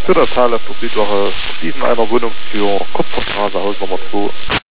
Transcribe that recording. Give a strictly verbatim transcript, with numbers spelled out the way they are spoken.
Für das Fahrleft auf Südwache, schließen einer Wohnungstür, Kupferstraße, Haus Nummer zwei.